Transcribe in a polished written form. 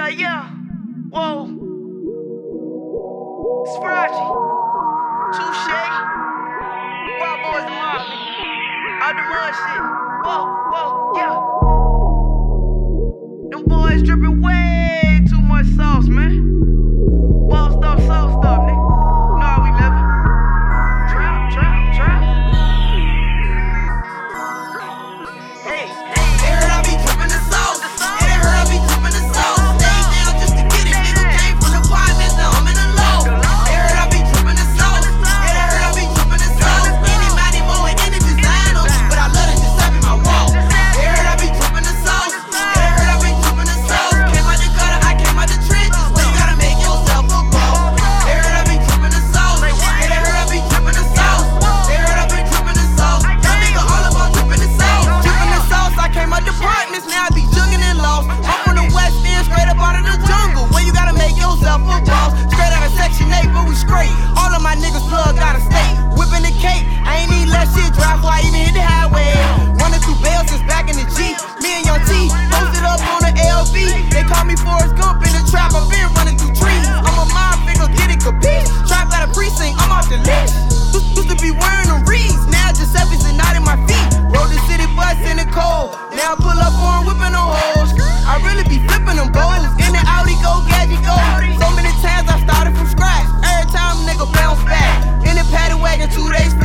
Yeah. Whoa. It's Raji. Touche. Wild boys and mob, nigga. All the mud shit. Whoa, yeah. Them boys dripping way too much sauce, man. Bossed up, sauced up, nigga. You know how we living. Trap. Hey. They heard I be drippin' the sauce. Yeah, they heard I be drippin' the sauce. Stay down just to get it. Nigga came from the apartments, now I'm in the low. They heard I be drippin' the sauce. Yeah, they heard I be drippin' the sauce. Anybody more in the designer, but I love it just up in my wall. They heard I be drippin' the sauce. Yeah, they heard I be drippin' the sauce. Came out the gutter, I came out the trenches. So you gotta make yourself a boss. They heard I be drippin' the sauce. Yeah, they heard I be drippin' the sauce. They heard I be drippin' the sauce. That nigga all about drippin' the sauce. Drippin' the sauce, I came out the apartments, now I be jugging and lost. I'm from the West End, straight up out of the jungle, where you gotta make yourself a boss. Straight out of Section 8, but we straight. All of my niggas plugged out of state. Whipping the cake, I ain't even let shit drive before I even hit the highway. Running through bail since back in the G. Me and Young T posted up on the LV. They call me Forrest Gump in the trap. I've been running through trees. I'm a mind figure, get it capiche. Trap out of precinct, I'm off the leash. Used to be wearing them reeds, now Giuseppe's and not in my feet. Rode the city bus in the cold, now I pull up on whipping on hoes. I really be flipping them goals. In the Audi go, gadget go. So many times I started from scratch. Every time nigga bounce back. In the paddy wagon, 2 days.